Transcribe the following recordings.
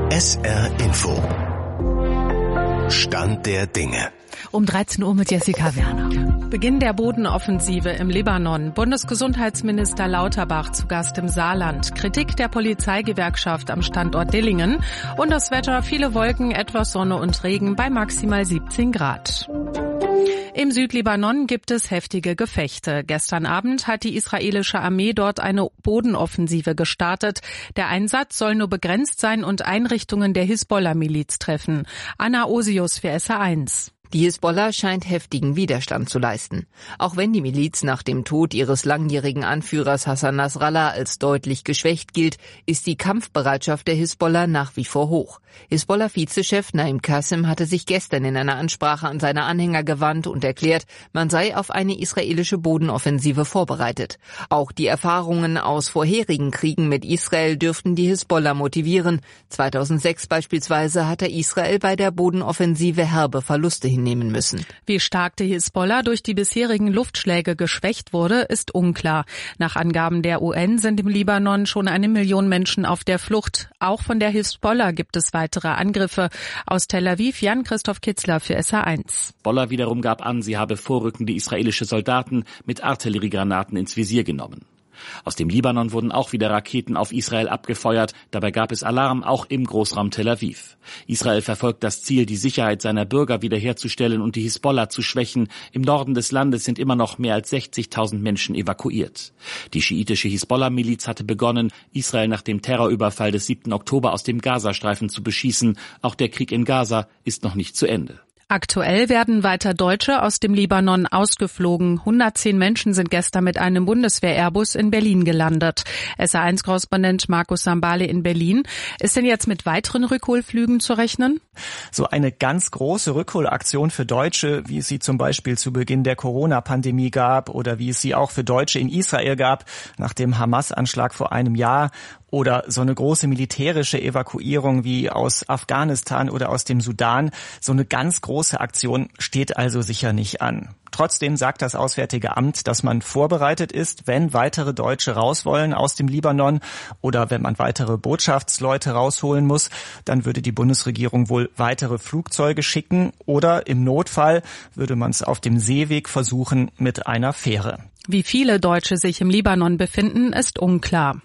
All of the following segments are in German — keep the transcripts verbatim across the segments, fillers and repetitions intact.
S R Info. Stand der Dinge. Um dreizehn Uhr mit Jessica Werner. Beginn der Bodenoffensive im Libanon. Bundesgesundheitsminister Lauterbach zu Gast im Saarland. Kritik der Polizeigewerkschaft am Standort Dillingen. Und das Wetter, viele Wolken, etwas Sonne und Regen bei maximal siebzehn Grad. Im Südlibanon gibt es heftige Gefechte. Gestern Abend hat die israelische Armee dort eine Bodenoffensive gestartet. Der Einsatz soll nur begrenzt sein und Einrichtungen der Hisbollah-Miliz treffen. Anna Osius für S R eins. Die Hisbollah scheint heftigen Widerstand zu leisten. Auch wenn die Miliz nach dem Tod ihres langjährigen Anführers Hassan Nasrallah als deutlich geschwächt gilt, ist die Kampfbereitschaft der Hisbollah nach wie vor hoch. Hisbollah-Vizechef Naim Qassem hatte sich gestern in einer Ansprache an seine Anhänger gewandt und erklärt, man sei auf eine israelische Bodenoffensive vorbereitet. Auch die Erfahrungen aus vorherigen Kriegen mit Israel dürften die Hisbollah motivieren. zweitausendsechs beispielsweise hatte Israel bei der Bodenoffensive herbe Verluste hinnehmen müssen. Wie stark die Hisbollah durch die bisherigen Luftschläge geschwächt wurde, ist unklar. Nach Angaben der U N sind im Libanon schon eine Million Menschen auf der Flucht. Auch von der Hisbollah gibt es weitere Angriffe. Aus Tel Aviv Jan-Christoph Kitzler für S R eins. Hisbollah wiederum gab an, sie habe vorrückende israelische Soldaten mit Artilleriegranaten ins Visier genommen. Aus dem Libanon wurden auch wieder Raketen auf Israel abgefeuert. Dabei gab es Alarm auch im Großraum Tel Aviv. Israel verfolgt das Ziel, die Sicherheit seiner Bürger wiederherzustellen und die Hisbollah zu schwächen. Im Norden des Landes sind immer noch mehr als sechzigtausend Menschen evakuiert. Die schiitische Hisbollah-Miliz hatte begonnen, Israel nach dem Terrorüberfall des siebten Oktober aus dem Gazastreifen zu beschießen. Auch der Krieg in Gaza ist noch nicht zu Ende. Aktuell werden weiter Deutsche aus dem Libanon ausgeflogen. hundertzehn Menschen sind gestern mit einem Bundeswehr-Airbus in Berlin gelandet. S R eins Korrespondent Markus Sambale in Berlin. Ist denn jetzt mit weiteren Rückholflügen zu rechnen? So eine ganz große Rückholaktion für Deutsche, wie es sie zum Beispiel zu Beginn der Corona-Pandemie gab oder wie es sie auch für Deutsche in Israel gab, nach dem Hamas-Anschlag vor einem Jahr, oder so eine große militärische Evakuierung wie aus Afghanistan oder aus dem Sudan. So eine ganz große Aktion steht also sicher nicht an. Trotzdem sagt das Auswärtige Amt, dass man vorbereitet ist, wenn weitere Deutsche raus wollen aus dem Libanon oder wenn man weitere Botschaftsleute rausholen muss, dann würde die Bundesregierung wohl weitere Flugzeuge schicken oder im Notfall würde man es auf dem Seeweg versuchen mit einer Fähre. Wie viele Deutsche sich im Libanon befinden, ist unklar.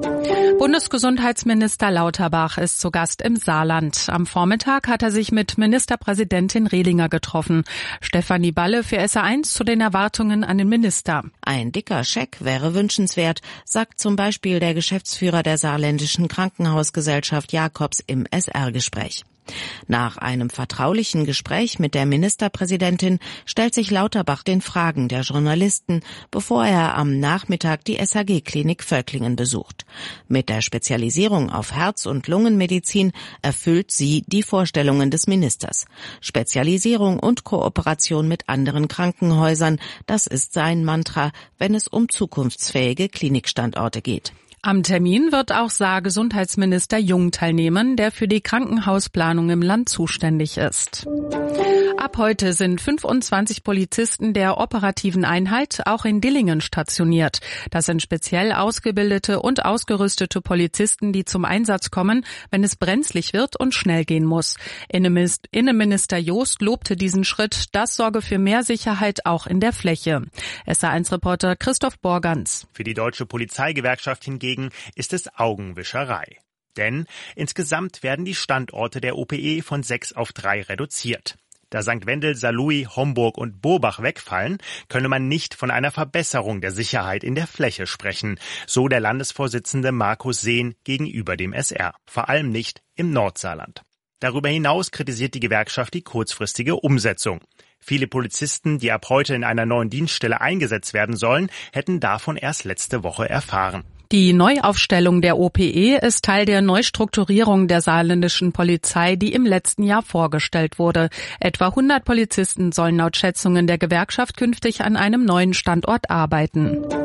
Bundesgesundheitsminister Lauterbach ist zu Gast im Saarland. Am Vormittag hat er sich mit Ministerpräsidentin Rehlinger getroffen. Stefanie Balle für S R eins zu den Erwartungen an den Minister. Ein dicker Scheck wäre wünschenswert, sagt zum Beispiel der Geschäftsführer der saarländischen Krankenhausgesellschaft Jakobs im S R-Gespräch. Nach einem vertraulichen Gespräch mit der Ministerpräsidentin stellt sich Lauterbach den Fragen der Journalisten, bevor er am Nachmittag die S H G-Klinik Völklingen besucht. Mit der Spezialisierung auf Herz- und Lungenmedizin erfüllt sie die Vorstellungen des Ministers. Spezialisierung und Kooperation mit anderen Krankenhäusern, das ist sein Mantra, wenn es um zukunftsfähige Klinikstandorte geht. Am Termin wird auch Saar-Gesundheitsminister Jung teilnehmen, der für die Krankenhausplanung im Land zuständig ist. Ab heute sind fünfundzwanzig Polizisten der operativen Einheit auch in Dillingen stationiert. Das sind speziell ausgebildete und ausgerüstete Polizisten, die zum Einsatz kommen, wenn es brenzlig wird und schnell gehen muss. Innenminister Joost lobte diesen Schritt. Das sorge für mehr Sicherheit auch in der Fläche. S R eins Reporter Christoph Borgans. Für die Deutsche Polizeigewerkschaft hingegen ist es Augenwischerei. Denn insgesamt werden die Standorte der O P E von sechs auf drei reduziert. Da Sankt Wendel, Saarlouis, Homburg und Burbach wegfallen, könne man nicht von einer Verbesserung der Sicherheit in der Fläche sprechen, so der Landesvorsitzende Markus Sehn gegenüber dem S R. Vor allem nicht im Nordsaarland. Darüber hinaus kritisiert die Gewerkschaft die kurzfristige Umsetzung. Viele Polizisten, die ab heute in einer neuen Dienststelle eingesetzt werden sollen, hätten davon erst letzte Woche erfahren. Die Neuaufstellung der O P E ist Teil der Neustrukturierung der saarländischen Polizei, die im letzten Jahr vorgestellt wurde. Etwa hundert Polizisten sollen laut Schätzungen der Gewerkschaft künftig an einem neuen Standort arbeiten.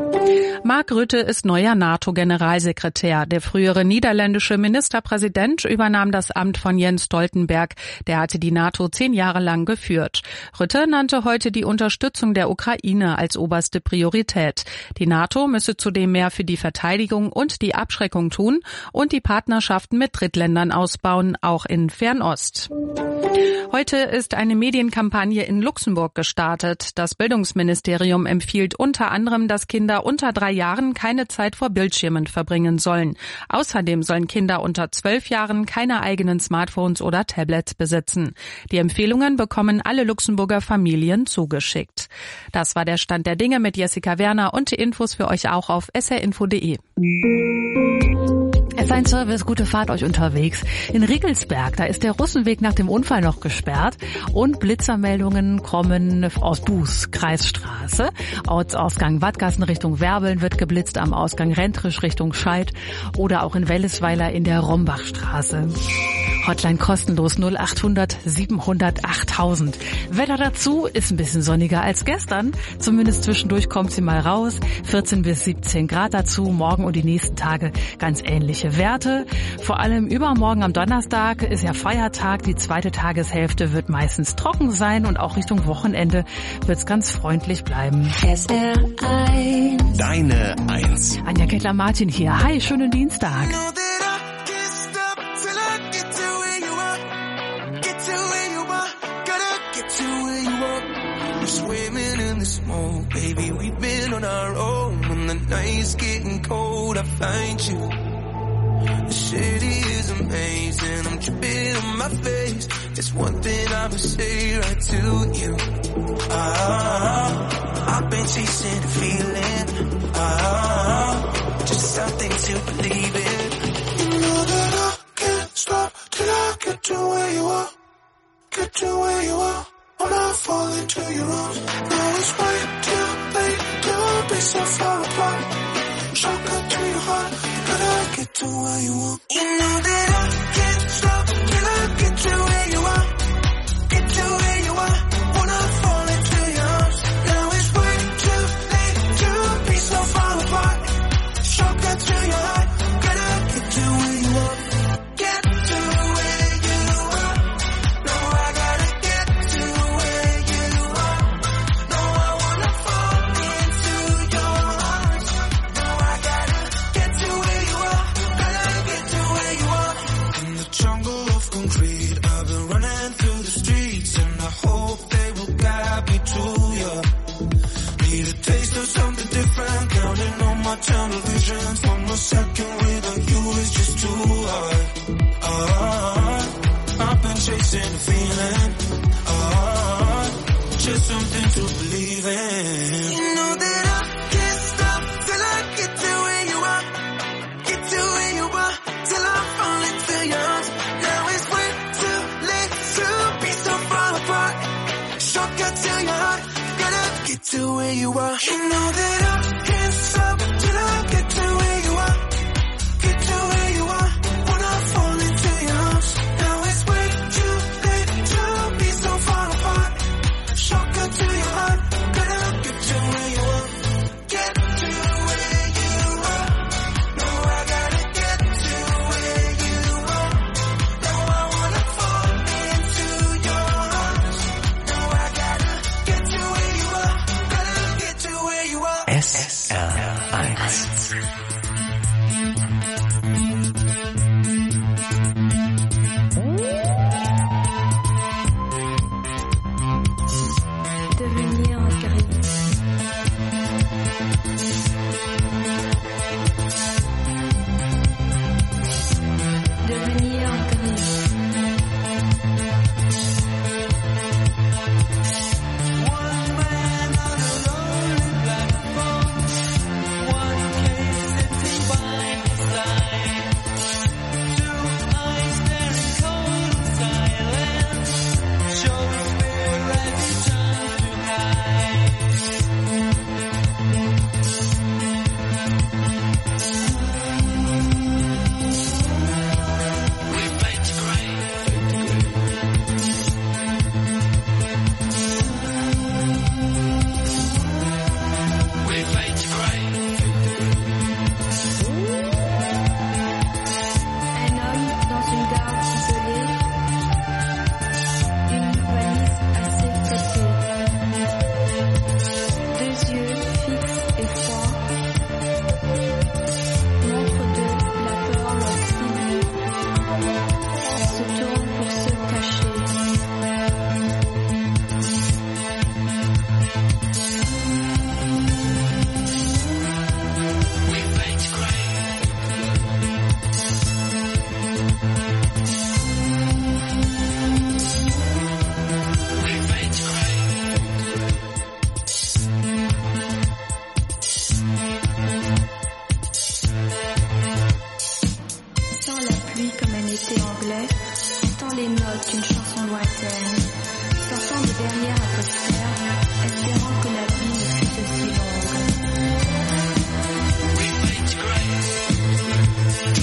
Mark Rutte ist neuer NATO-Generalsekretär. Der frühere niederländische Ministerpräsident übernahm das Amt von Jens Stoltenberg. Der hatte die NATO zehn Jahre lang geführt. Rutte nannte heute die Unterstützung der Ukraine als oberste Priorität. Die NATO müsse zudem mehr für die Verteidigung und die Abschreckung tun und die Partnerschaften mit Drittländern ausbauen, auch in Fernost. Heute ist eine Medienkampagne in Luxemburg gestartet. Das Bildungsministerium empfiehlt unter anderem, dass Kinder unter drei Jahren keine Zeit vor Bildschirmen verbringen sollen. Außerdem sollen Kinder unter zwölf Jahren keine eigenen Smartphones oder Tablets besitzen. Die Empfehlungen bekommen alle Luxemburger Familien zugeschickt. Das war der Stand der Dinge mit Jessica Werner und die Infos für euch auch auf s r info punkt d e. S eins Service, gute Fahrt euch unterwegs. In Riggelsberg, da ist der Russenweg nach dem Unfall noch gesperrt und Blitzermeldungen kommen aus Buß, Kreisstraße. Ortsausgang Wattgassen Richtung Werbeln wird geblitzt, am Ausgang Rentrisch Richtung Scheid oder auch in Wellesweiler in der Rombachstraße. Hotline kostenlos null acht hundert siebenhundert achttausend. Wetter dazu ist ein bisschen sonniger als gestern. Zumindest zwischendurch kommt sie mal raus. vierzehn bis siebzehn Grad dazu. Morgen und die nächsten Tage ganz ähnliche Werte. Vor allem übermorgen am Donnerstag ist ja Feiertag. Die zweite Tageshälfte wird meistens trocken sein und auch Richtung Wochenende wird es ganz freundlich bleiben. S R eins. Deine Eins. Anja Kettler-Martin hier. Hi, schönen Dienstag. Swimming in the smoke, baby, we've been on our own. When the night's getting cold, I find you. The city is amazing, I'm dripping on my face. There's one thing I would say right to you. Ah, I've been chasing a feeling. Ah, just something to believe in. You know that I can't stop till I get to where you are. Get to where you are. When I fall into your arms, now it's way too late to be so far apart. Shotgun to your heart, gotta get to where you want. You know that I can't stop till I get to where you are. Get to where you are. When I fall into your arms, now it's way too late to be so far apart. Shotgun to your heart, gotta get to where you want. Get to where you are. No, I gotta get to where you are. No, I wanna fall into your arms. No, I gotta get to where you are. Gotta get to where you are. In the jungle of concrete, I've been running through the streets, and I hope they will guide me to you. Need a taste of something different, counting on my tunnel visions. One more second without you is just too hard. Ah, I've been chasing a feeling. Ah, just something to believe in. You know that I can't stop till I get to where you are. Get to where you are till I fall into your arms. Now it's way too late to be so far apart. Shortcut to your heart, gotta get to where you are. You know that I can't stop till I get to where you are. Tant la pluie comme un été anglais, tant les notes d'une chanson lointaine, sortant de derrière un poster, espérant que la vie ne fût aussi longue. We paint grey.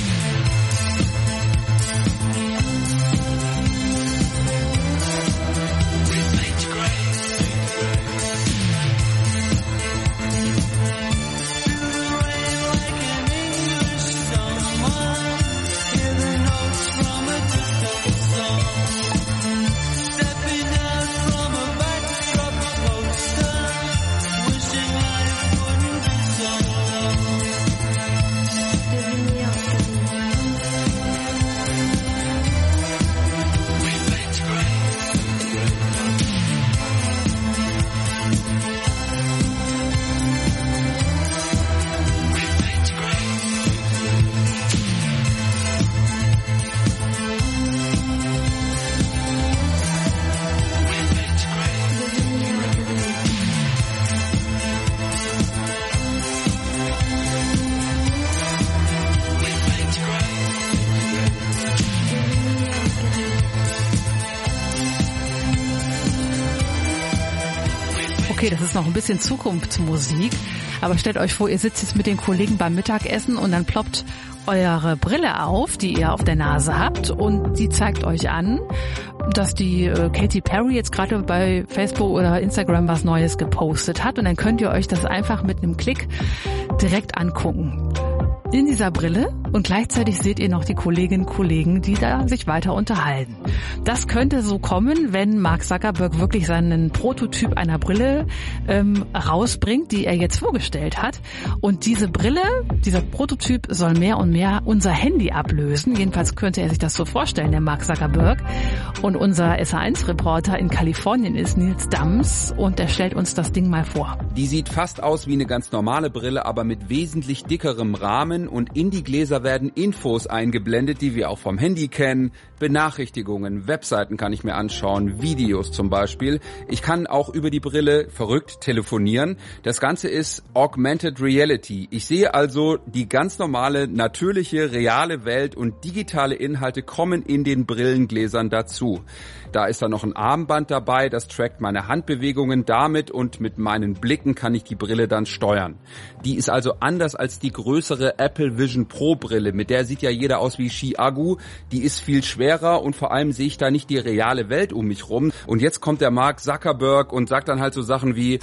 Okay, das ist noch ein bisschen Zukunftsmusik, aber stellt euch vor, ihr sitzt jetzt mit den Kollegen beim Mittagessen und dann ploppt eure Brille auf, die ihr auf der Nase habt, und die zeigt euch an, dass die äh, Katy Perry jetzt gerade bei Facebook oder Instagram was Neues gepostet hat, und dann könnt ihr euch das einfach mit einem Klick direkt angucken. In dieser Brille, und gleichzeitig seht ihr noch die Kolleginnen und Kollegen, die da sich weiter unterhalten. Das könnte so kommen, wenn Mark Zuckerberg wirklich seinen Prototyp einer Brille ähm, rausbringt, die er jetzt vorgestellt hat. Und diese Brille, dieser Prototyp soll mehr und mehr unser Handy ablösen. Jedenfalls könnte er sich das so vorstellen, der Mark Zuckerberg. Und unser S A eins Reporter in Kalifornien ist Nils Dams, und der stellt uns das Ding mal vor. Die sieht fast aus wie eine ganz normale Brille, aber mit wesentlich dickerem Rahmen, und in die Gläser werden Infos eingeblendet, die wir auch vom Handy kennen. Benachrichtigungen, Webseiten kann ich mir anschauen, Videos zum Beispiel. Ich kann auch über die Brille verrückt telefonieren. Das Ganze ist Augmented Reality. Ich sehe also die ganz normale, natürliche, reale Welt, und digitale Inhalte kommen in den Brillengläsern dazu. Da ist dann noch ein Armband dabei, das trackt meine Handbewegungen damit, und mit meinen Blicken kann ich die Brille dann steuern. Die ist also anders als die größere Apple Vision Pro Brille, mit der sieht ja jeder aus wie Chiagu. Die ist viel schwerer, und vor allem sehe ich da nicht die reale Welt um mich rum. Und jetzt kommt der Mark Zuckerberg und sagt dann halt so Sachen wie: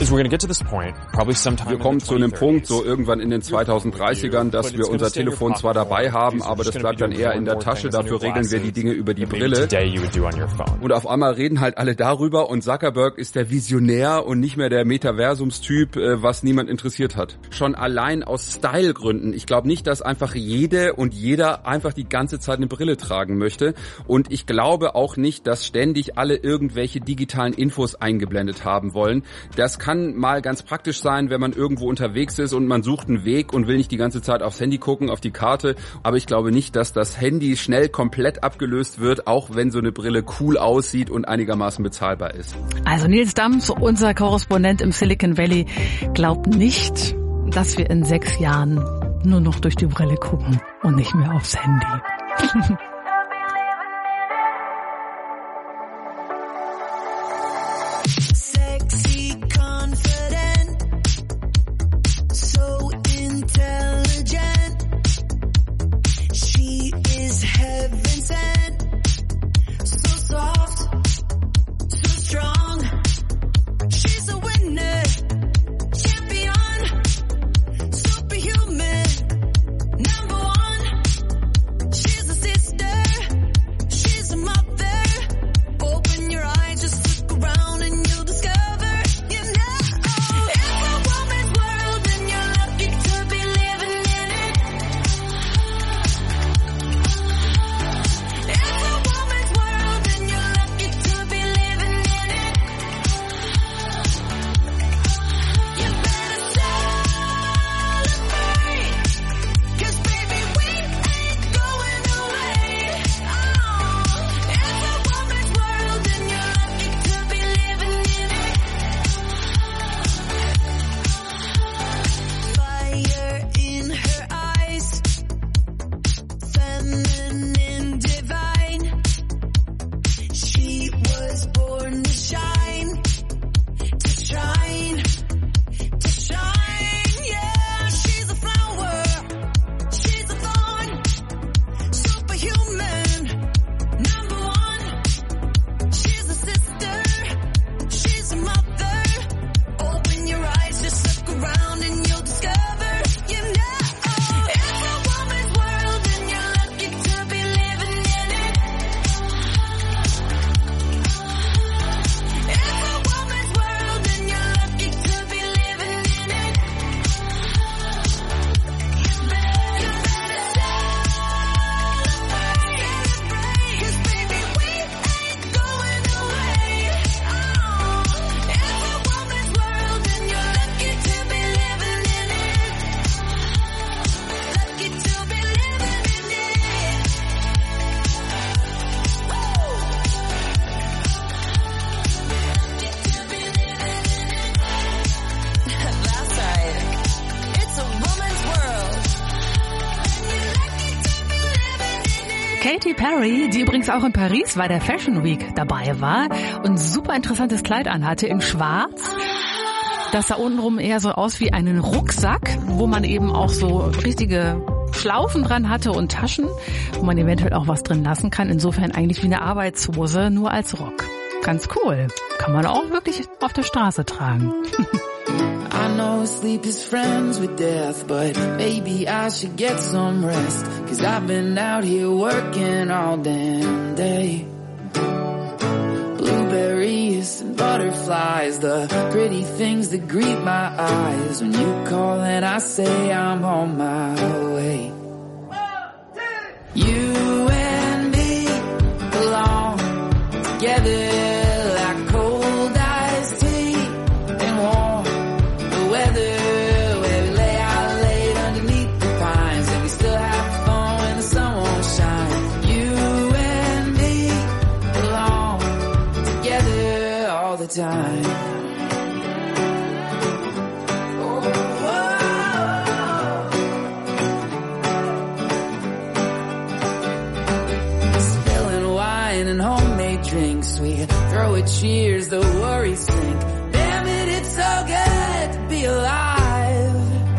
Wir kommen zu einem Punkt, so irgendwann in den zweitausenddreißigern, dass wir unser Telefon zwar dabei haben, aber das bleibt dann eher in der Tasche, dafür regeln wir die Dinge über die Brille. Und auf einmal reden halt alle darüber, und Zuckerberg ist der Visionär und nicht mehr der Metaversumstyp, was niemand interessiert hat. Schon allein aus Stylegründen. Ich glaube nicht, dass einfach jede und jeder einfach die ganze Zeit eine Brille tragen möchte. Und ich glaube auch nicht, dass ständig alle irgendwelche digitalen Infos eingeblendet haben wollen. Das kann mal ganz praktisch sein, wenn man irgendwo unterwegs ist und man sucht einen Weg und will nicht die ganze Zeit aufs Handy gucken, auf die Karte. Aber ich glaube nicht, dass das Handy schnell komplett abgelöst wird, auch wenn so eine Brille cool aussieht und einigermaßen bezahlbar ist. Also Nils Dams, unser Korrespondent im Silicon Valley, glaubt nicht, dass wir in sechs Jahren nur noch durch die Brille gucken und nicht mehr aufs Handy. Sexy, confident, so intelligent. She is heaven sent, so soft, so strong. She's a winner, champion, superhuman, number one. She's a sister. feminine divine. She was born to shine, to shine, to shine. Yeah, she's a flower, she's a thorn, superhuman, number one. She's a sister, she's a mother. Open your eyes, just look around and you'll discover, you know, it's a woman's world and you're lucky to be living in it. It's a woman's world and you're lucky to be living in it. You better, better celebrate, 'cause baby we ain't going away. Oh, it's a woman's world and you're lucky to be living in it. Lucky to be living in it. Woo! Lucky to be living in it. That's right. It's a woman's world. And you're lucky to be living in it. Katy Perry, die übrigens auch in Paris bei der Fashion Week dabei war und super interessantes Kleid anhatte in schwarz. Das sah untenrum eher so aus wie einen Rucksack, wo man eben auch so richtige Schlaufen dran hatte und Taschen, wo man eventuell auch was drin lassen kann. Insofern eigentlich wie eine Arbeitshose, nur als Rock. Ganz cool. Kann man auch wirklich auf der Straße tragen. I know sleep is friends with death, but maybe I should get some rest, 'cause I've been out here working all damn day. Blueberries and butterflies, the pretty things that greet my eyes. When you call and I say I'm on my way. You and me belong together like cold iced tea and warm the weather, where we lay out late underneath the pines and we still have fun when the sun won't shine. You and me belong together all the time. Spilling wine and homemade drinks, we throw a cheers, the worries sink. Damn it, it's so good to be alive.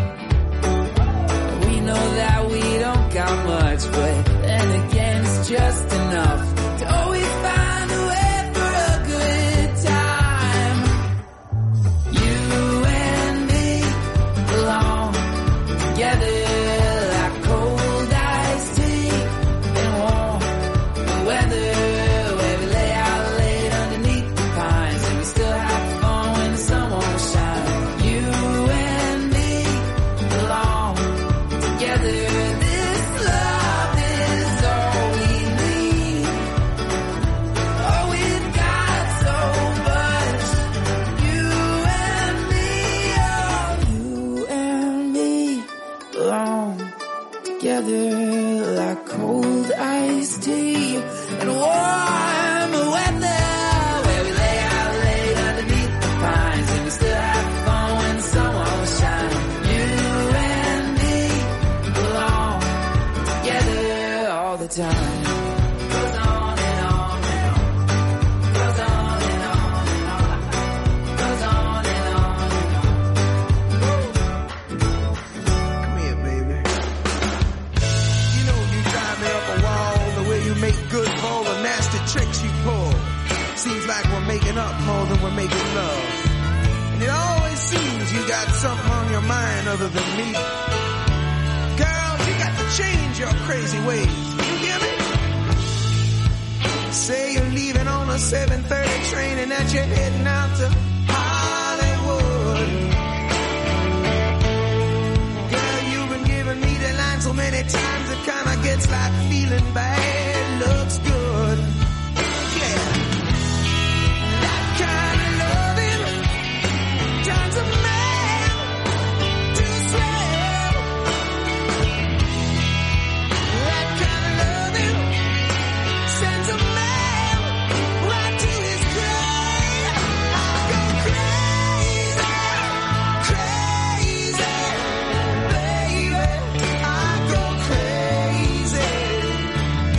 We know that we don't got much, but then again it's just enough to always find a way for a good time. You and me belong together like cold iced tea and warm the weather, where we lay out late underneath the pines and we still have fun when the sun won't shine. You and me belong together. This love is all we need. Oh, we've got so much. You and me, oh, you and me belong together like cold iced tea and warm weather, where we lay out late underneath the pines and we still have fun when the sun won't shine. You and me belong together all the time. Goes on and on and on. Goes on and on and on. Goes on and on and on. Come here, baby. You know you drive me up a wall, the way you make good for all the nasty tricks you pull. Seems like we're making up more than we're making love. And it always seems you got something on your mind other than me. Girl, you got to change your crazy ways. You hear me? Say you're leaving on a seven thirty train and that you're heading out to Hollywood. Girl, you've been giving me the line so many times it kinda gets like feeling bad looks good. Yeah. That kind of loving turns a man to swell. That kind of loving sends a man right to his grave. I go crazy, crazy, baby. I go crazy.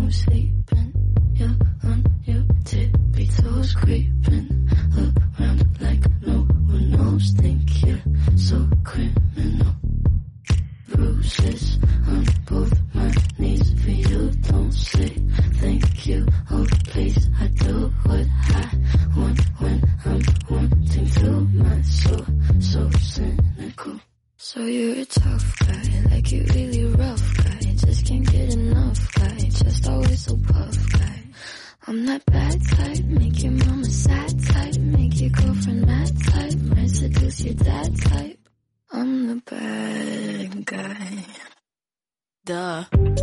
was sleeping. You're on your tippy toes, creeping around like no one knows. Think you're so criminal. Bruises on both my knees for you. Don't say thank you. Oh please, I do what I want when I'm wanting to. My soul so cynical. So you're a tough guy, like you really rough guy. Just can't get enough guy, just always so puff guy. I'm that bad type, make your mama sad type, make your girlfriend mad type, might seduce your dad type. I'm the bad guy. Duh.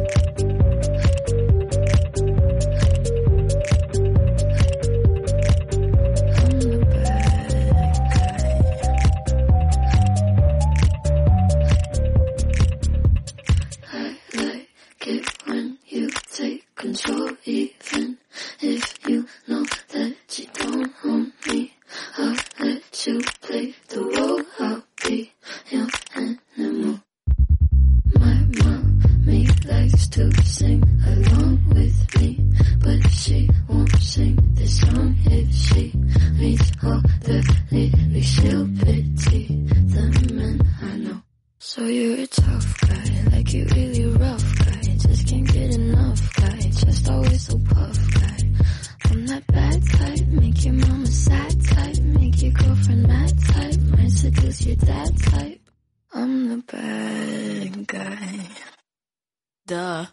Control, even if you know that you don't own me. I'll let you play the role. I'll be your animal. My mommy likes to sing along with me, but she won't sing this song if she reads all the lyrics. She'll pity the men I know. So you're a tough guy, like you really rough guy. Just can't get enough guy, just always so puff guy. I'm that bad type, make your mama sad type, make your girlfriend mad type, might seduce your dad type. I'm the bad guy. Duh.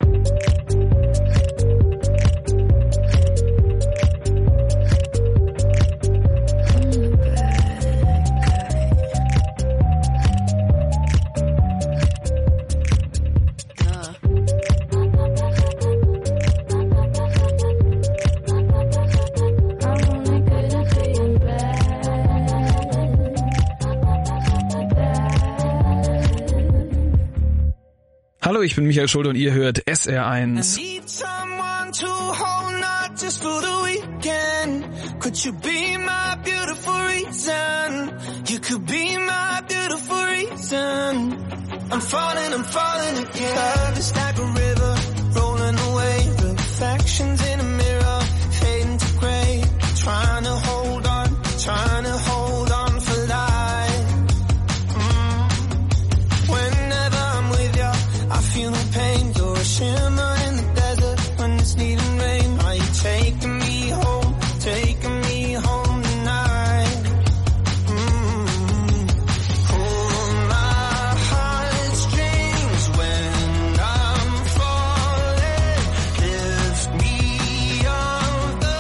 Hallo, ich bin Michael Schulte und ihr hört S R eins. Could you be my beautiful reason? You could be my beautiful reason. I'm falling, I'm falling again. Love is like a river rolling away. Reflections in a mirror fading to grey. Trying to hold on, trying to hold on for life. Mm. Whenever I'm with you, I feel no pain. You're a shimmer in the desert when it's needing rain. Are you taking me home, taking me home tonight? Mm. Hold my heartstrings when I'm falling. Lift me off the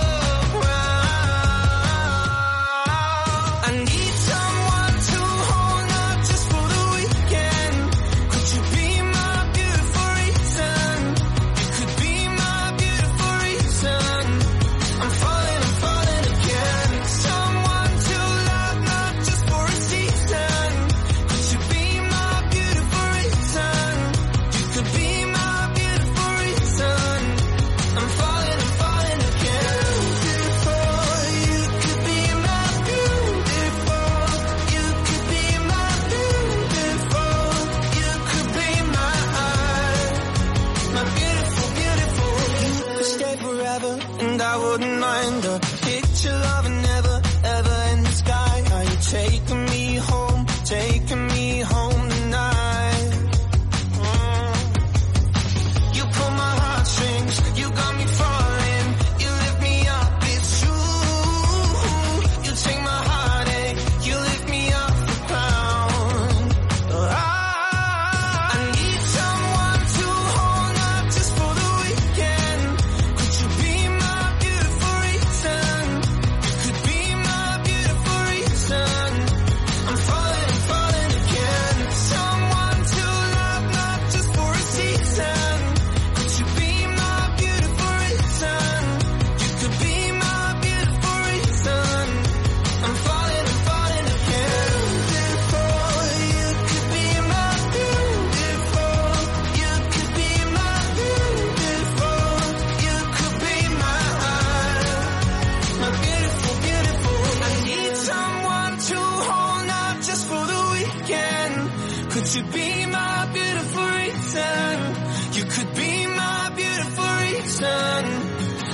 ground. I need someone to hold up just for the weekend. Could you be my beautiful reason? You could be my beautiful reason. I'm falling, I'm falling again. Someone to love, not just for a season. Could you be my beautiful reason? You could be my beautiful reason. I'm falling, I'm falling again. Beautiful, you could be my beautiful. You could be my beautiful. You could be my my beautiful, beautiful. You could stay forever, and I wouldn't mind a picture of an never, ever in the sky. Are you taking me home, taking me home tonight? Mm. You pull my heartstrings, you got me falling. You lift me up, it's true. You take my heartache, you lift me off the ground. I, I need someone to hold up just for the weekend. Could you be my beautiful reason? You could be my beautiful reason. I'm falling, I'm falling again. Someone to love, not just for a season. Could you be my beautiful reason? You could be my beautiful reason. I'm falling, I'm falling again. Beautiful, you could be my beautiful. You could be my beautiful. You could be my my beautiful, beautiful. I need someone to hold up just for the weekend. Could you be my beautiful reason? You could be my beautiful reason.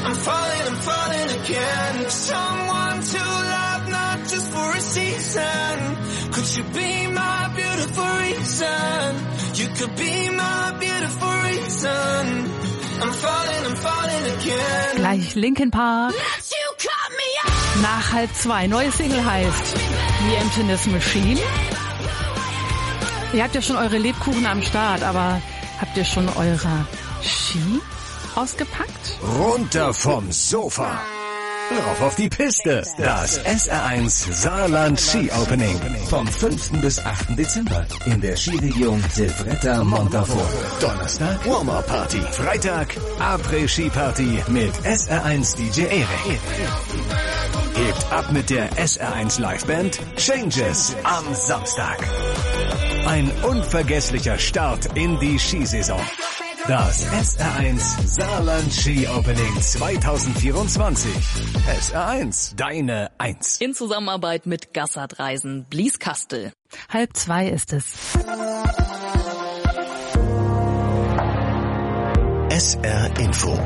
I'm falling, I'm falling again. Someone to love, not just for a season. Could you be my beautiful reason? You could be my beautiful reason. I'm falling, I'm falling again. Gleich Linkin Park. Nach halb zwei. Neue Single heißt The Emptiness Machine. Ihr habt ja schon eure Lebkuchen am Start, aber habt ihr schon eure Ski ausgepackt? Runter vom Sofa. Rauf auf die Piste. Das S R eins Saarland Ski Opening. Vom fünften bis achten Dezember in der Skiregion Silvretta Montafort. Donnerstag Warm-Up Party. Freitag Après-Ski Party mit S R eins D J Erik. Hebt ab mit der S R eins Liveband Changes am Samstag. Ein unvergesslicher Start in die Skisaison. Das S R eins Saarland Ski Opening zwanzig vierundzwanzig. S R eins, deine Eins. In Zusammenarbeit mit Gassert Reisen, Blieskastel. Halb zwei ist es. S R Info.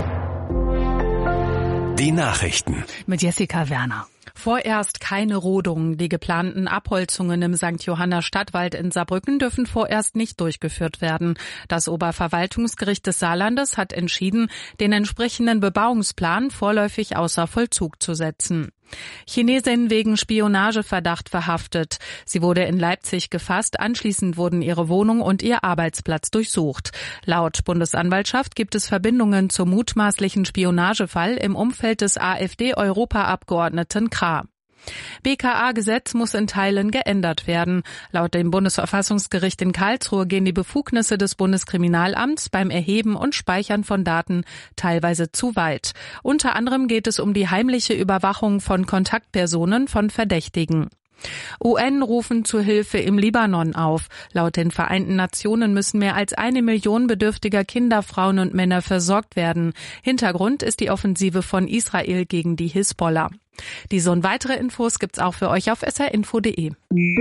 Die Nachrichten. Mit Jessica Werner. Vorerst keine Rodung. Die geplanten Abholzungen im Sankt Johanner Stadtwald in Saarbrücken dürfen vorerst nicht durchgeführt werden. Das Oberverwaltungsgericht des Saarlandes hat entschieden, den entsprechenden Bebauungsplan vorläufig außer Vollzug zu setzen. Chinesin wegen Spionageverdacht verhaftet. Sie wurde in Leipzig gefasst, anschließend wurden ihre Wohnung und ihr Arbeitsplatz durchsucht. Laut Bundesanwaltschaft gibt es Verbindungen zum mutmaßlichen Spionagefall im Umfeld des AfD-Europaabgeordneten Krah. B K A-Gesetz muss in Teilen geändert werden. Laut dem Bundesverfassungsgericht in Karlsruhe gehen die Befugnisse des Bundeskriminalamts beim Erheben und Speichern von Daten teilweise zu weit. Unter anderem geht es um die heimliche Überwachung von Kontaktpersonen von Verdächtigen. U N rufen zur Hilfe im Libanon auf. Laut den Vereinten Nationen müssen mehr als eine Million bedürftiger Kinder, Frauen und Männer versorgt werden. Hintergrund ist die Offensive von Israel gegen die Hisbollah. Diese und weitere Infos gibt's auch für euch auf s r info punkt d e.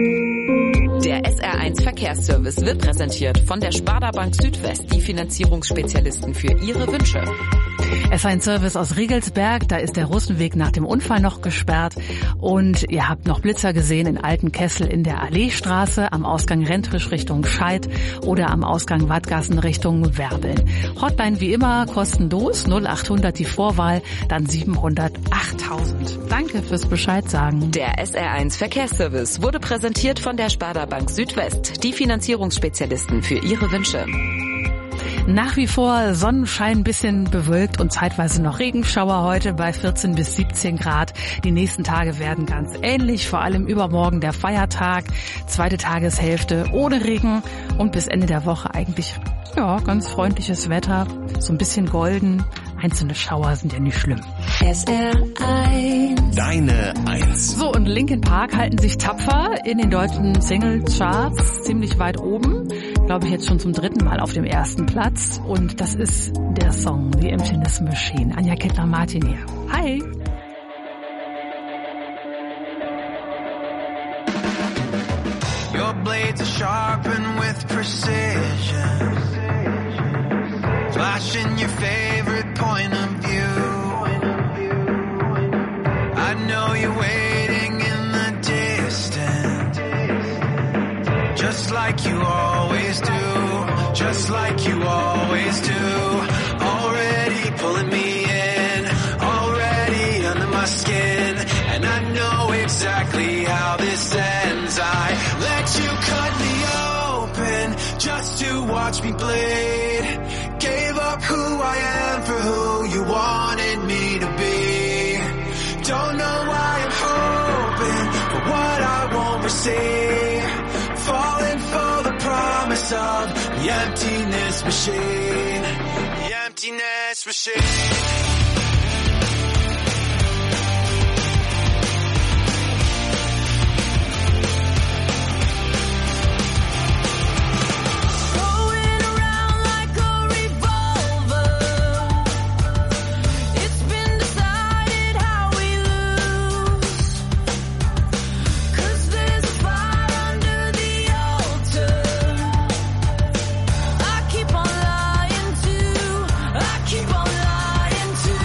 Der S R eins Verkehrsservice wird präsentiert von der Sparda Bank Südwest, die Finanzierungsspezialisten für Ihre Wünsche. S R eins Service aus Riegelsberg, da ist der Russenweg nach dem Unfall noch gesperrt und ihr habt noch Blitzer gesehen in Altenkessel in der Alleestraße, am Ausgang Rentrisch Richtung Scheid oder am Ausgang Wattgassen Richtung Werbeln. Hotline wie immer kostenlos, null achthundert die Vorwahl, dann siebenhundert achttausend. Danke fürs Bescheid sagen. Der S R eins Verkehrsservice wurde präsentiert von der Sparda Bank Südwest, die Finanzierungsspezialisten für Ihre Wünsche. Nach wie vor Sonnenschein, bisschen bewölkt und zeitweise noch Regenschauer heute bei vierzehn bis siebzehn Grad. Die nächsten Tage werden ganz ähnlich, vor allem übermorgen der Feiertag, zweite Tageshälfte ohne Regen und bis Ende der Woche eigentlich ja ganz freundliches Wetter, so ein bisschen golden. Einzelne Schauer sind ja nicht schlimm. S R eins. Deine Eins. So, und Linkin Park halten sich tapfer in den deutschen Single-Charts ziemlich weit oben. Glaube ich jetzt schon zum dritten Mal auf dem ersten Platz. Und das ist der Song The Emptiness Machine. Anja Kettler-Martin hier. Hi! Your blades are sharpened with precision, flashing your favorite point of view. I know you're waiting in the distance, just like you always do, just like you always do. Already pulling me in, already under my skin, and I know exactly how this ends. I let you cut me open just to watch me bleed. Gave up who I am for who you wanted me to be. Don't know why I'm hoping for what I won't receive. Falling for the promise of the emptiness machine. The emptiness machine. Keep on lying to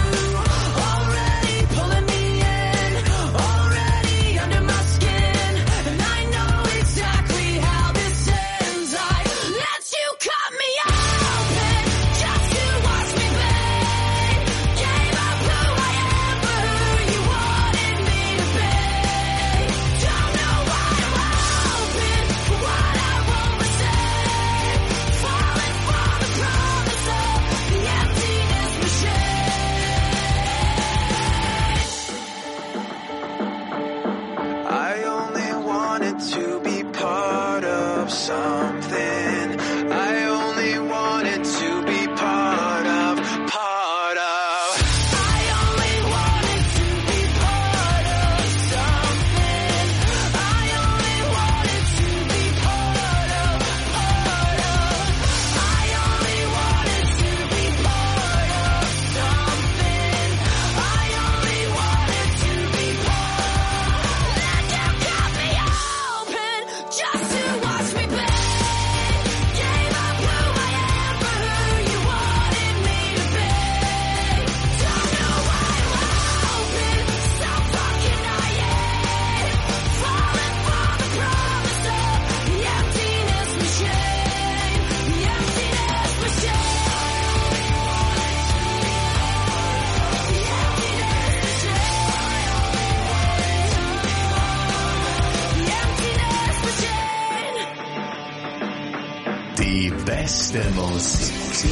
beste Musik.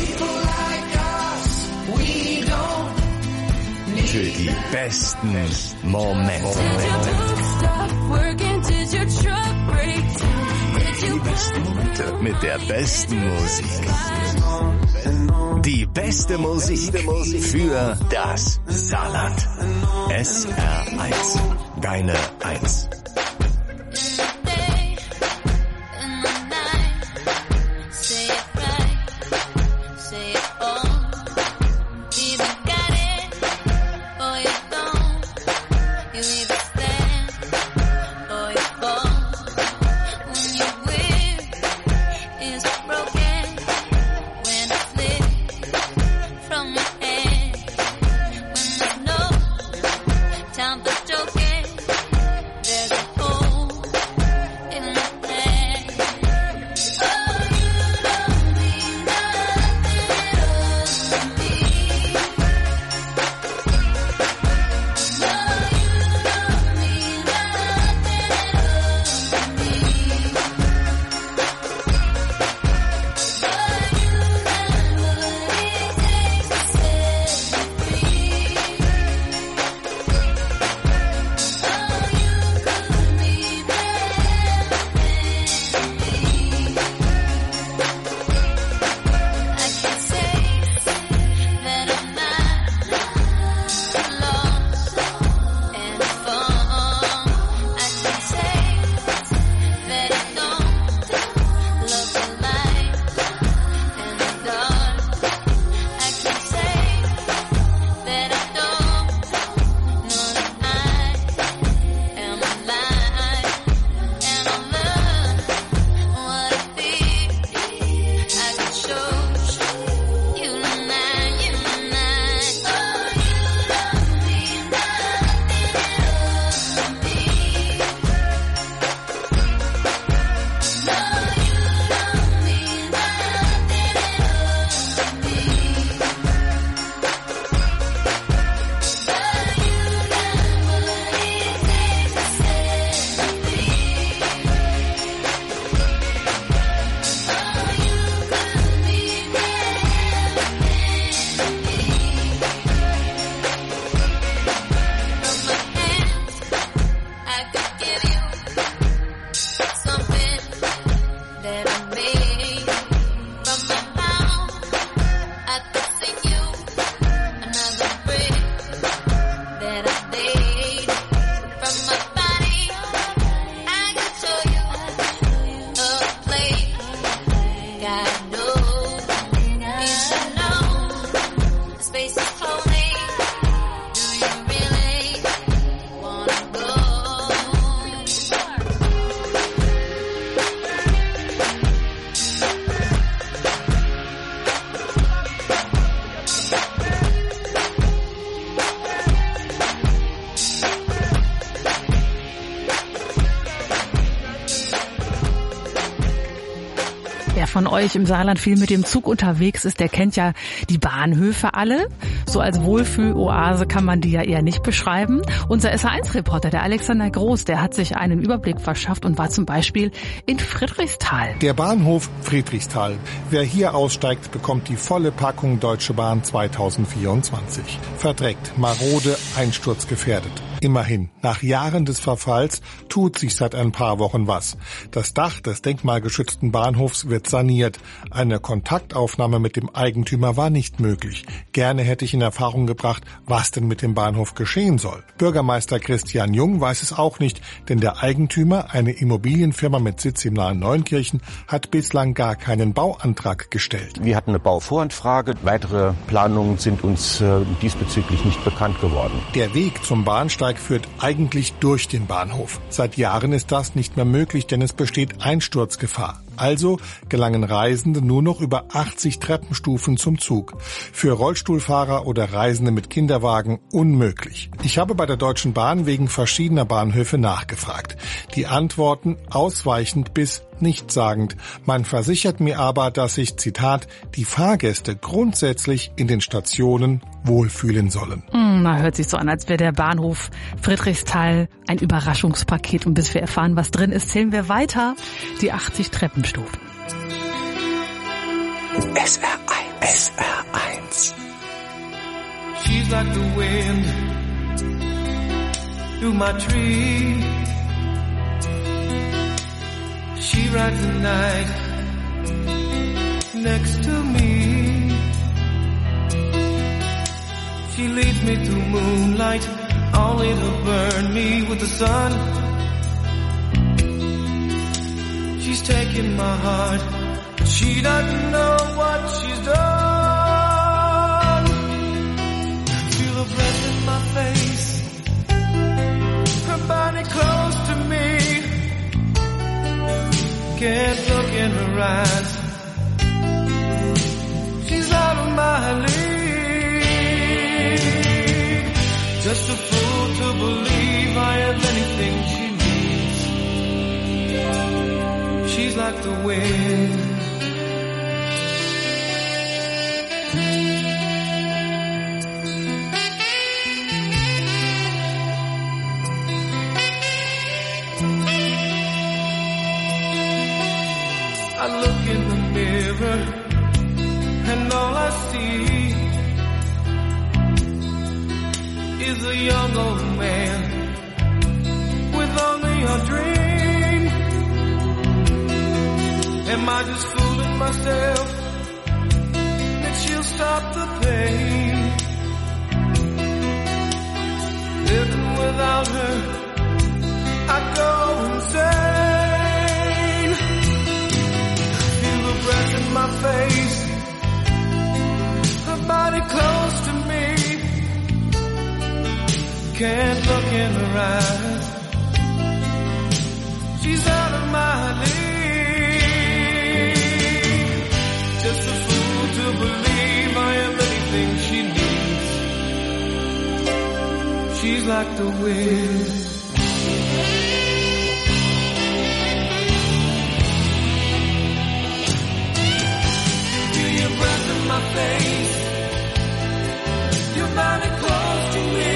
Für die besten Momente. Die besten Momente mit der besten Musik. Die beste Musik für das Saarland. S R eins. Deine Eins. Von euch im Saarland viel mit dem Zug unterwegs ist, der kennt ja die Bahnhöfe alle. So als Wohlfühloase kann man die ja eher nicht beschreiben. Unser S R eins Reporter, der Alexander Groß, der hat sich einen Überblick verschafft und war zum Beispiel in Friedrichsthal. Der Bahnhof Friedrichsthal. Wer hier aussteigt, bekommt die volle Packung Deutsche Bahn zweitausendvierundzwanzig. Verdreckt, marode, einsturzgefährdet. Immerhin, nach Jahren des Verfalls tut sich seit ein paar Wochen was. Das Dach des denkmalgeschützten Bahnhofs wird saniert. Eine Kontaktaufnahme mit dem Eigentümer war nicht möglich. Gerne hätte ich in Erfahrung gebracht, was denn mit dem Bahnhof geschehen soll. Bürgermeister Christian Jung weiß es auch nicht, denn der Eigentümer, eine Immobilienfirma mit Sitz im nahen Neunkirchen, hat bislang gar keinen Bauantrag gestellt. Wir hatten eine Bauvoranfrage. Weitere Planungen sind uns äh, diesbezüglich nicht bekannt geworden. Der Weg zum Bahnsteig führt eigentlich durch den Bahnhof. Seit Jahren ist das nicht mehr möglich, denn es besteht Einsturzgefahr. Also gelangen Reisende nur noch über achtzig Treppenstufen zum Zug. Für Rollstuhlfahrer oder Reisende mit Kinderwagen unmöglich. Ich habe bei der Deutschen Bahn wegen verschiedener Bahnhöfe nachgefragt. Die Antworten ausweichend bis nichtssagend. Man versichert mir aber, dass sich, Zitat, die Fahrgäste grundsätzlich in den Stationen wohlfühlen sollen. Mm, na, hört sich so an, als wäre der Bahnhof Friedrichsthal ein Überraschungspaket. Und bis wir erfahren, was drin ist, zählen wir weiter die achtzig Treppenstufen. S R eins. S R eins. She's like the wind through my tree. She rides the night next to me. She leads me through moonlight, only to burn me with the sun. She's taking my heart, but she doesn't know what she's done. Feel her breath in my face, her body close to me. Can't look in her eyes, she's out of my league. Just a fool to believe I have anything she needs. She's like the wind. I look in the mirror and all I see is a young old man with only a dream. Am I just fooling myself that she'll stop the pain? Living without her, I go insane. Feel the breath in my face, her body close to me. Can't look in her eyes, she's out of my league. Just a fool to believe I am anything she needs. She's like the wind. Feel your breath in my face, your body close to me.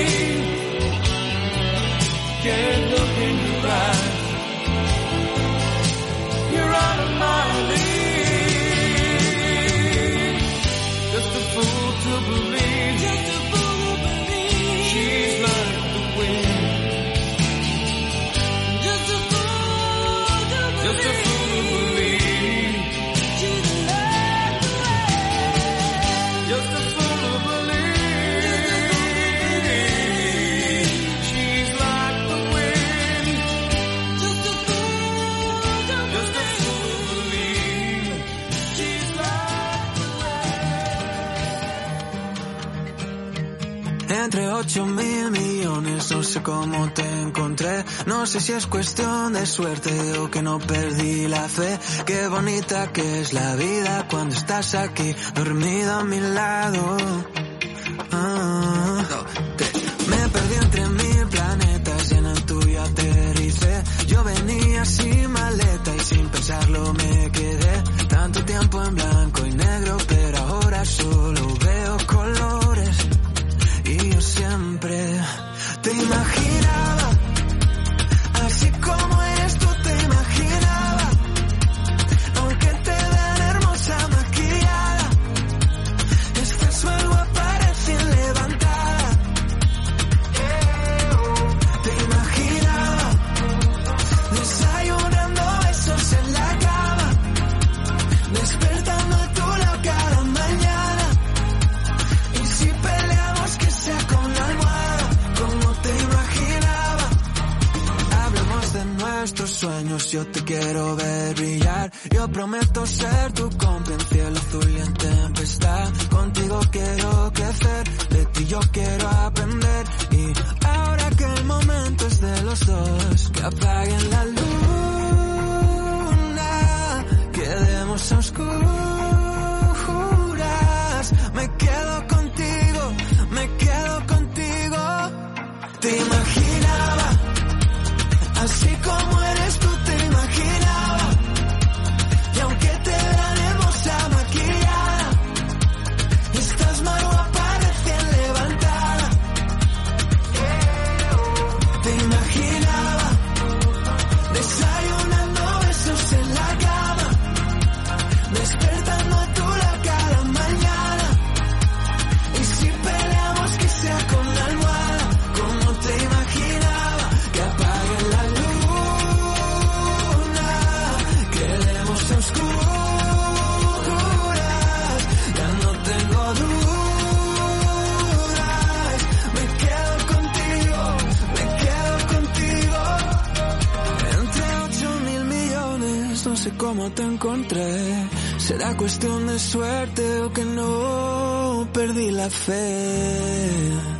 Can't look in your eyes, you're out of my league. Just a fool to believe, just a fool to believe. She's like the wind. Just a fool to believe, just a fool to believe. She's like the wind. Just a fool to believe. She's like the wind. Just a fool to just a fool to believe. She's like the wind. Entre ocho mil millones, no sé cómo te encontré. No sé si es cuestión de suerte o que no perdí la fe. Qué bonita que es la vida cuando estás aquí, dormido a mi lado. Ah, me perdí entre mil planetas y en el tuyo aterricé. Yo venía sin maleta y sin pensarlo me quedé. Tanto tiempo en blanco y negro, pero ahora solo veo colores. Y yo siempre te imaginaba, así como eres tú te imaginaba. Aunque te vean hermosa maquillada, estás algo aparecen levantada. Te imaginaba desayunando besos en la cama, despertando a tu lado cada mañana. Y si peleamos que sea con la almohada, como te imaginaba. Hablemos de nuestros sueños, yo te quiero ver brillar. Yo prometo ser tu cómplice en cielo azul y en tempestad. Contigo quiero crecer, de ti yo quiero aprender. Y ahora que el momento es de los dos, que apaguen la luna, quedemos a oscuras. Me quedo contigo, me quedo contigo. Te imaginaba, así como eres tú te imaginaba. Y aunque te vean hermosa maquillada, estás más guapa recién levantada. Te imaginaba desayunando besos en la cama, despertando a tu lado cada cómo te encontré. Será cuestión de suerte o que no perdí la fe.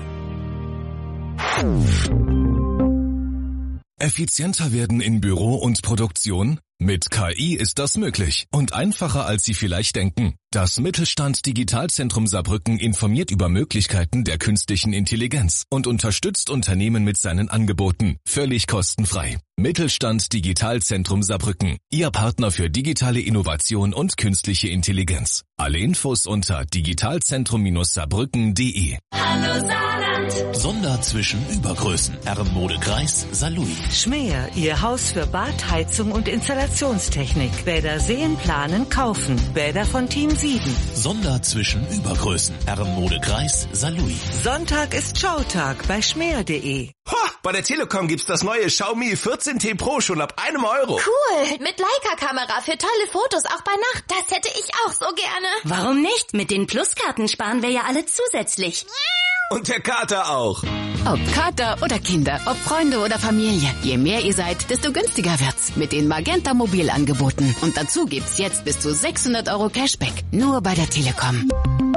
Effizienter werden in Büro und Produktion? Mit K I ist das möglich und einfacher, als Sie vielleicht denken. Das Mittelstand Digitalzentrum Saarbrücken informiert über Möglichkeiten der künstlichen Intelligenz und unterstützt Unternehmen mit seinen Angeboten, völlig kostenfrei. Mittelstand Digitalzentrum Saarbrücken, Ihr Partner für digitale Innovation und künstliche Intelligenz. Alle Infos unter digitalzentrum Saarbrücken punkt de. Hallo Saarland. Sonder zwischen Übergrößen. Herrenmodekreis Saarlouis. Schmäher, Ihr Haus für Bad, Heizung und Installationstechnik. Bäder sehen, planen, kaufen. Bäder von Team sieben. Sonder zwischen Übergrößen. Herrenmodekreis Saarlouis. Sonntag ist Showtag bei schmäher punkt de. Ha! Bei der Telekom gibt's das neue Xiaomi vierzehn T Pro schon ab einem Euro. Cool! Mit Leica-Kamera für tolle Fotos, auch bei Nacht. Das hätte ich auch so gerne. Warum nicht? Mit den Pluskarten sparen wir ja alle zusätzlich. Und der Kater auch. Ob Kater oder Kinder, ob Freunde oder Familie. Je mehr ihr seid, desto günstiger wird's. Mit den Magenta Mobilangeboten. Und dazu gibt's jetzt bis zu sechshundert Euro Cashback. Nur bei der Telekom.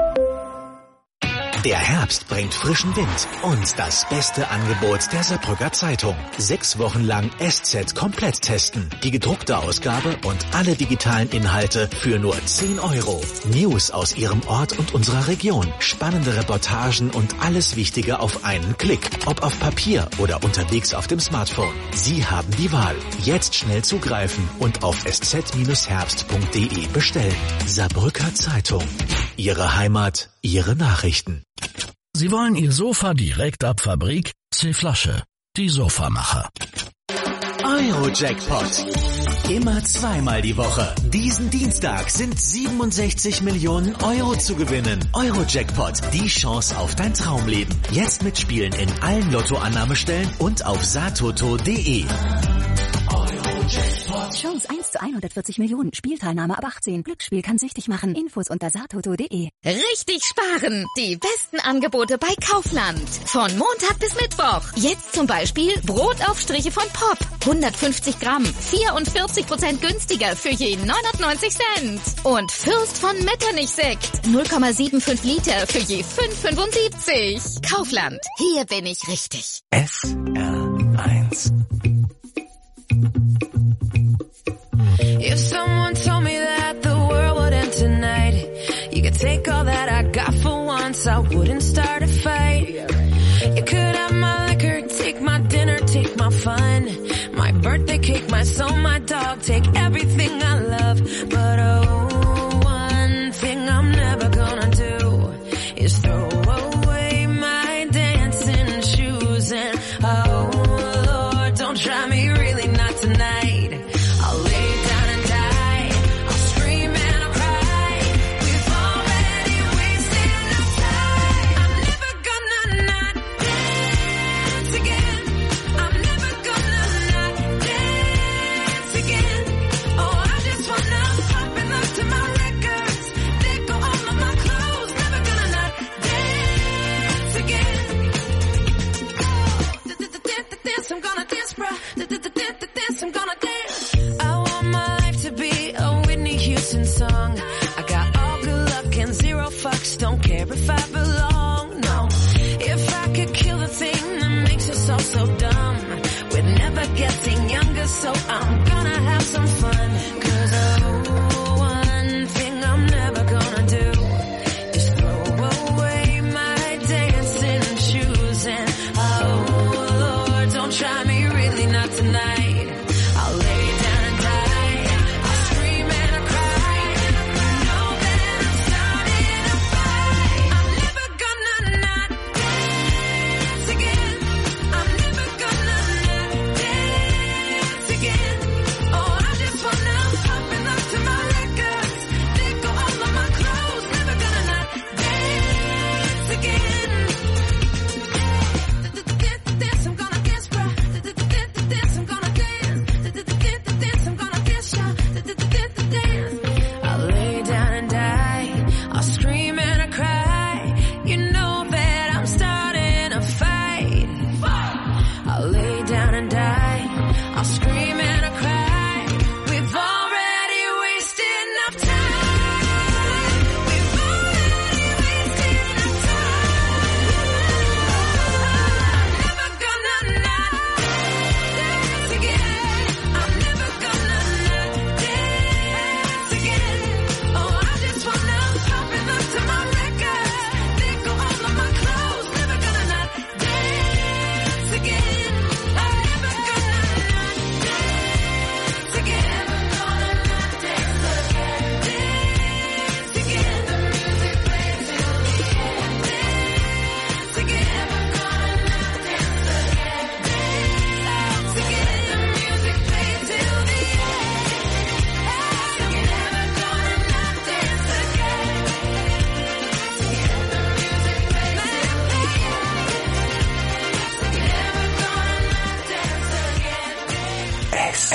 Der Herbst bringt frischen Wind und das beste Angebot der Saarbrücker Zeitung. Sechs Wochen lang S Z komplett testen. Die gedruckte Ausgabe und alle digitalen Inhalte für nur zehn Euro. News aus Ihrem Ort und unserer Region. Spannende Reportagen und alles Wichtige auf einen Klick. Ob auf Papier oder unterwegs auf dem Smartphone. Sie haben die Wahl. Jetzt schnell zugreifen und auf s z herbst punkt de bestellen. Saarbrücker Zeitung. Ihre Heimat, Ihre Nachrichten. Sie wollen Ihr Sofa direkt ab Fabrik? C-Flasche. Die Sofamacher. Euro-Jackpot. Immer zweimal die Woche. Diesen Dienstag sind siebenundsechzig Millionen Euro zu gewinnen. Euro-Jackpot, die Chance auf dein Traumleben. Jetzt mitspielen in allen Lottoannahmestellen und auf saartoto punkt de. Chance eins zu hundertvierzig Millionen. Spielteilnahme ab achtzehn. Glücksspiel kann süchtig machen. Infos unter saartoto punkt de. Richtig sparen! Die besten Angebote bei Kaufland. Von Montag bis Mittwoch. Jetzt zum Beispiel Brotaufstriche von Pop. hundertfünfzig Gramm. vierundvierzig Prozent günstiger für je neunundneunzig Cent. Und Fürst von Metternich-Sekt. null Komma fünfundsiebzig Liter für je fünf Euro fünfundsiebzig. Kaufland. Hier bin ich richtig. S R eins. If someone told me that the world would end tonight, you could take all that I got for once, I wouldn't start a fight. You could have my liquor, take my dinner, take my fun, my birthday cake, my soul, my dog, take everything I love. But oh, one thing I'm never gonna do is throw away my dancing shoes. And oh Lord, don't try me really, not tonight. I'll lay down and die, I'll scream and I'll cry. We've already wasted our time. I'm never gonna not dance again. I'm never gonna not dance again.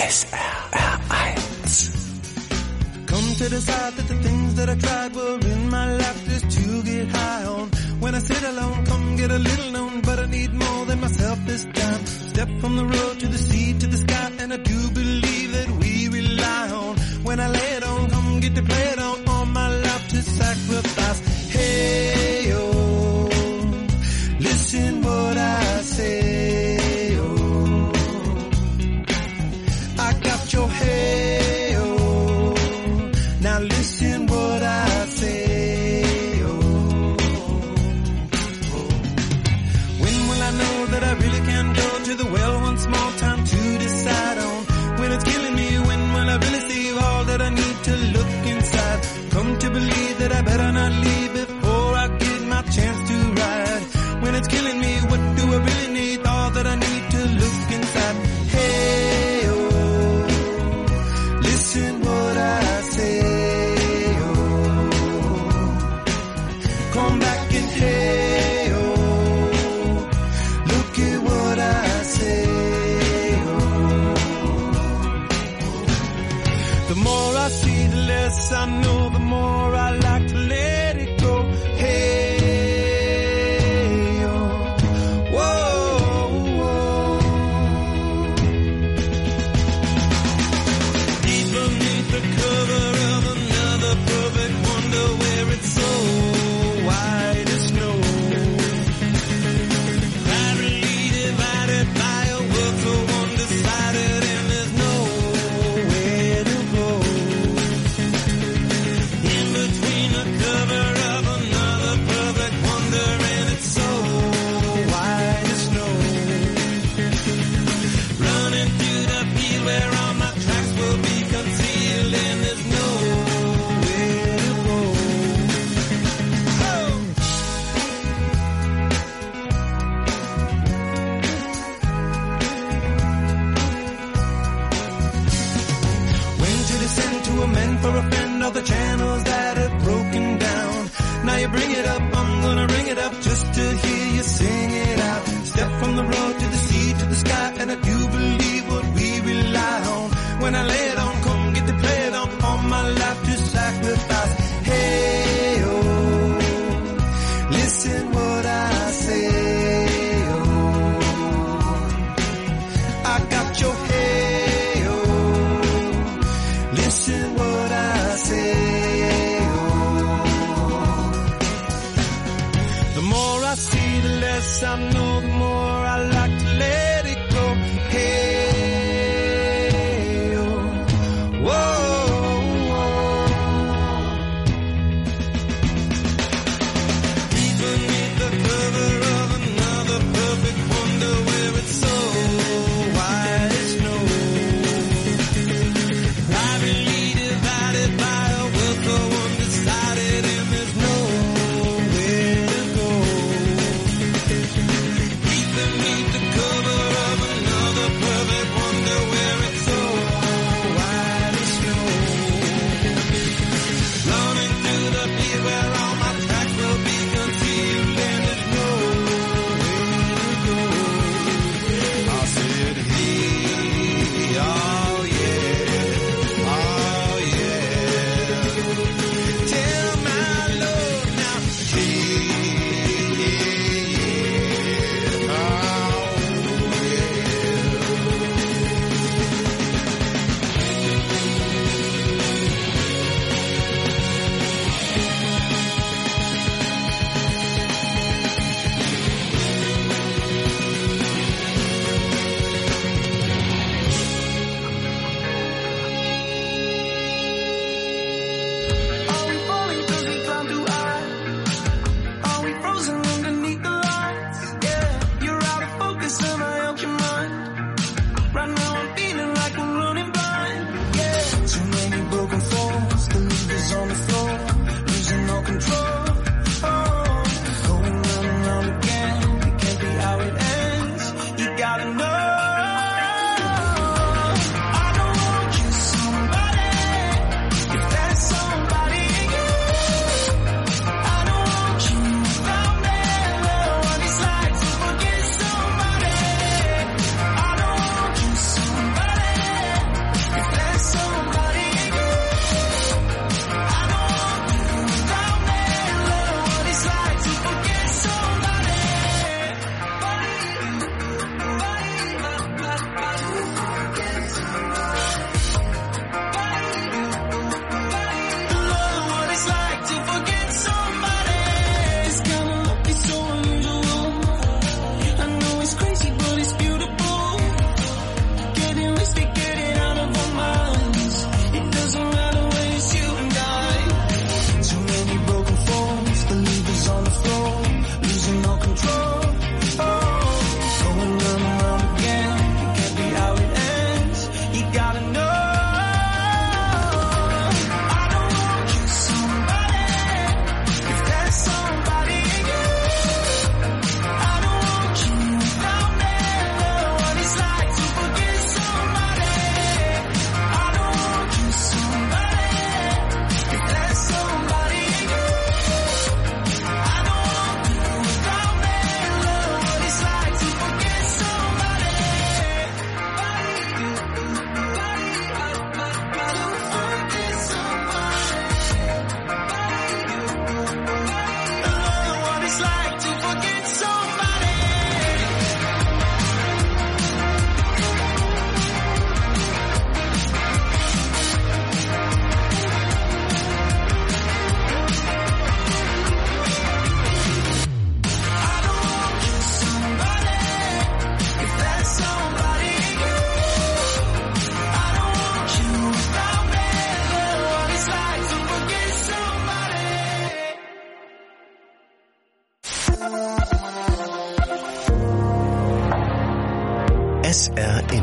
S R eins. Come to decide that the things that I tried were in my life just to get high on. When I sit alone, come get a little known, but I need more than myself this time. Step from the road to the sea to the sky, and I do believe that we rely on. When I lay it on, come get to play it on, all my life to sacrifice. Hey, oh, listen what I say, oh, I got your hey, oh, now listen what I say, oh, oh. When will I know that I really can go to the well one small time to decide on? When it's killing me, when will I really see all that I need to look inside? Come to believe that I better not leave before I get my chance to ride. When it's killing me, what do I really need? All that I need to look inside. Hey, oh, listen what I say, oh, come back and hey, oh, look at what I say, oh. The more I see, the less I know, the more I like to let it go. Hey, oh, whoa, whoa. Deep beneath the cover of another perfect wonder where it's so white as snow. Privately divided by a world so undecided, and there's nowhere to go. In between the cover of another perfect wonder, and it's so white as snow. Running through the field where all my tracks will be concealed, and there's nowhere to go. Oh! When to descend to amend for a friend all the channels that have broken down. Now you bring it up, I'm gonna ring it up just to hear you sing it out. Step from the road to the sea to the sky, and I do believe what we rely on. When I lay it on, come get to play it on, all my life to sacrifice. Hey, oh, listen what I say, oh, I got your hey, oh, listen what I say, oh. The more I see, the less I know, the more I like to let it go. Hey, oh, whoa, whoa. Deep beneath the cover of another perfect wonder where it's so white as snow. Privately divided by a world so undecided, and there's nowhere to go. Deep beneath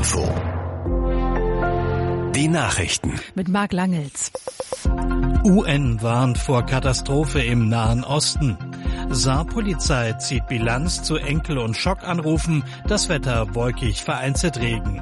Info. Die Nachrichten. Mit Marc Langels. U N warnt vor Katastrophe im Nahen Osten. Saarpolizei zieht Bilanz zu Enkel- und Schockanrufen. Das Wetter wolkig, vereinzelt Regen.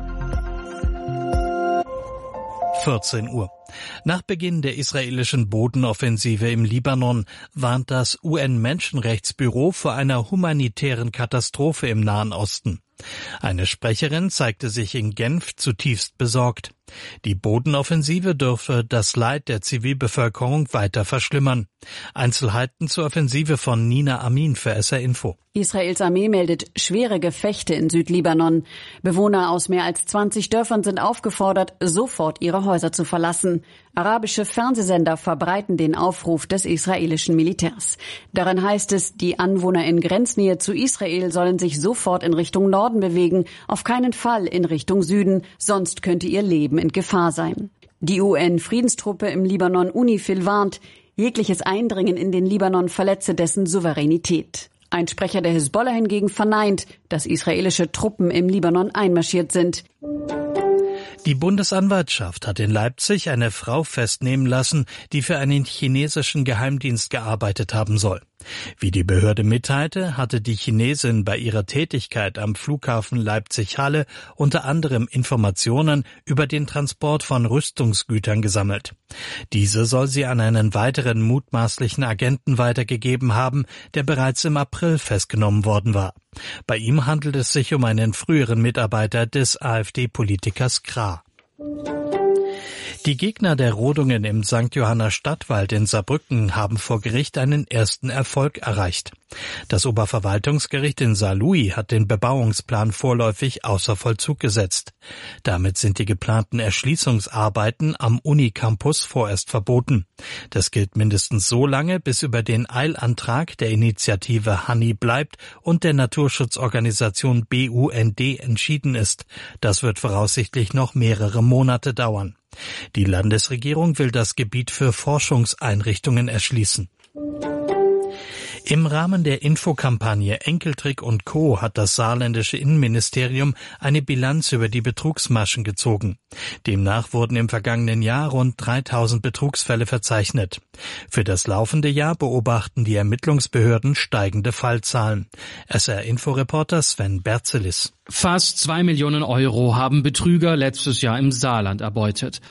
vierzehn Uhr. Nach Beginn der israelischen Bodenoffensive im Libanon warnt das U N-Menschenrechtsbüro vor einer humanitären Katastrophe im Nahen Osten. Eine Sprecherin zeigte sich in Genf zutiefst besorgt. Die Bodenoffensive dürfe das Leid der Zivilbevölkerung weiter verschlimmern. Einzelheiten zur Offensive von Nina Amin für S R Info. Israels Armee meldet schwere Gefechte in Südlibanon. Bewohner aus mehr als zwanzig Dörfern sind aufgefordert, sofort ihre Häuser zu verlassen. Arabische Fernsehsender verbreiten den Aufruf des israelischen Militärs. Darin heißt es, die Anwohner in Grenznähe zu Israel sollen sich sofort in Richtung Norden bewegen, auf keinen Fall in Richtung Süden, sonst könnte ihr Leben in Gefahr sein. Die U N-Friedenstruppe im Libanon UNIFIL warnt, jegliches Eindringen in den Libanon verletze dessen Souveränität. Ein Sprecher der Hisbollah hingegen verneint, dass israelische Truppen im Libanon einmarschiert sind. Die Bundesanwaltschaft hat in Leipzig eine Frau festnehmen lassen, die für einen chinesischen Geheimdienst gearbeitet haben soll. Wie die Behörde mitteilte, hatte die Chinesin bei ihrer Tätigkeit am Flughafen Leipzig-Halle unter anderem Informationen über den Transport von Rüstungsgütern gesammelt. Diese soll sie an einen weiteren mutmaßlichen Agenten weitergegeben haben, der bereits im April festgenommen worden war. Bei ihm handelt es sich um einen früheren Mitarbeiter des AfD-Politikers Krah. Die Gegner der Rodungen im Sankt Johanner Stadtwald in Saarbrücken haben vor Gericht einen ersten Erfolg erreicht. Das Oberverwaltungsgericht in Saarlouis hat den Bebauungsplan vorläufig außer Vollzug gesetzt. Damit sind die geplanten Erschließungsarbeiten am Unicampus vorerst verboten. Das gilt mindestens so lange, bis über den Eilantrag der Initiative Hanni bleibt und der Naturschutzorganisation B U N D entschieden ist. Das wird voraussichtlich noch mehrere Monate dauern. Die Landesregierung will das Gebiet für Forschungseinrichtungen erschließen. Im Rahmen der Infokampagne Enkeltrick und Co. hat das saarländische Innenministerium eine Bilanz über die Betrugsmaschen gezogen. Demnach wurden im vergangenen Jahr rund dreitausend Betrugsfälle verzeichnet. Für das laufende Jahr beobachten die Ermittlungsbehörden steigende Fallzahlen. S R-Inforeporter Sven Berzelis. Fast zwei Millionen Euro haben Betrüger letztes Jahr im Saarland erbeutet.